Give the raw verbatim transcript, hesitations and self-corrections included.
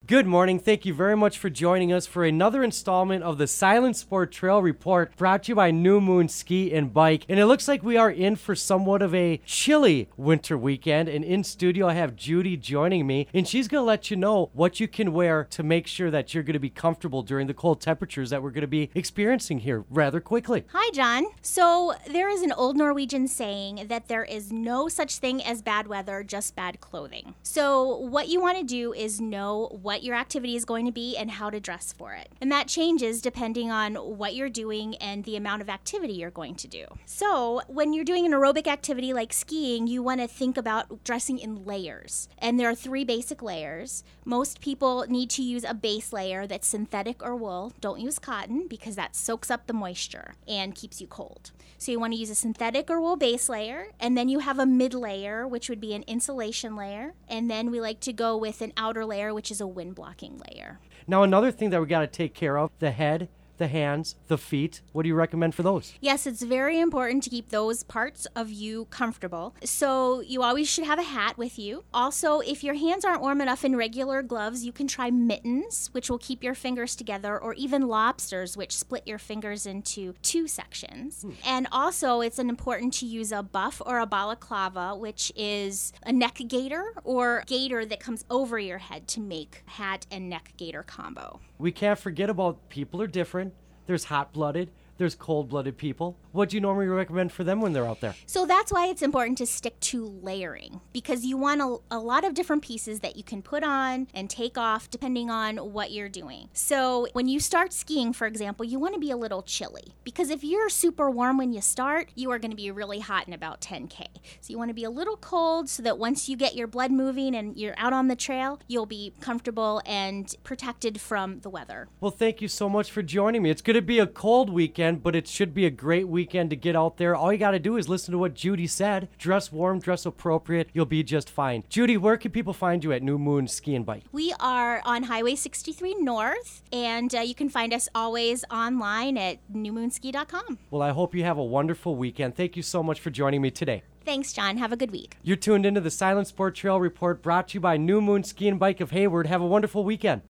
Good morning. Thank you very much for joining us for another installment of the Silent Sport Trail Report brought to you by New Moon Ski and Bike. And it looks like we are in for somewhat of a chilly winter weekend. And in studio, I have Judy joining me, and she's going to let you know what you can wear to make sure that you're going to be comfortable during the cold temperatures that we're going to be experiencing here rather quickly. Hi, John. So there is an old Norwegian saying that there is no such thing as bad weather, just bad clothing. So what you want to do is know what your activity is going to be and how to dress for it. And that changes depending on what you're doing and the amount of activity you're going to do. So when you're doing an aerobic activity like skiing, you want to think about dressing in layers. And there are three basic layers. Most people need to use a base layer that's synthetic or wool. Don't use cotton because that soaks up the moisture and keeps you cold. So you want to use a synthetic or wool base layer, and then you have a mid layer, which would be an insulation layer, and then we like to go with an outer layer, which is a wind blocking layer. Now, another thing that we got to take care of, the head, the hands, the feet. What do you recommend for those? Yes, it's very important to keep those parts of you comfortable. So you always should have a hat with you. Also, if your hands aren't warm enough in regular gloves, you can try mittens, which will keep your fingers together, or even lobsters, which split your fingers into two sections. Hmm. And also, it's important to use a buff or a balaclava, which is a neck gaiter or gaiter that comes over your head to make hat and neck gaiter combo. We can't forget about people are different. There's hot-blooded, there's cold-blooded people. What do you normally recommend for them when they're out there? So that's why it's important to stick to layering, because you want a, a lot of different pieces that you can put on and take off depending on what you're doing. So when you start skiing, for example, you want to be a little chilly, because if you're super warm when you start, you are going to be really hot in about ten K. So you want to be a little cold so that once you get your blood moving and you're out on the trail, you'll be comfortable and protected from the weather. Well, thank you so much for joining me. It's going to be a cold weekend, but it should be a great weekend to get out there. All you got to do is listen to what Judy said. Dress warm, dress appropriate. You'll be just fine. Judy, where can people find you at New Moon Ski and Bike? We are on Highway sixty-three North, and uh, you can find us always online at new moon ski dot com. Well, I hope you have a wonderful weekend. Thank you so much for joining me today. Thanks, John. Have a good week. You're tuned into the Silent Sport Trail Report brought to you by New Moon Ski and Bike of Hayward. Have a wonderful weekend.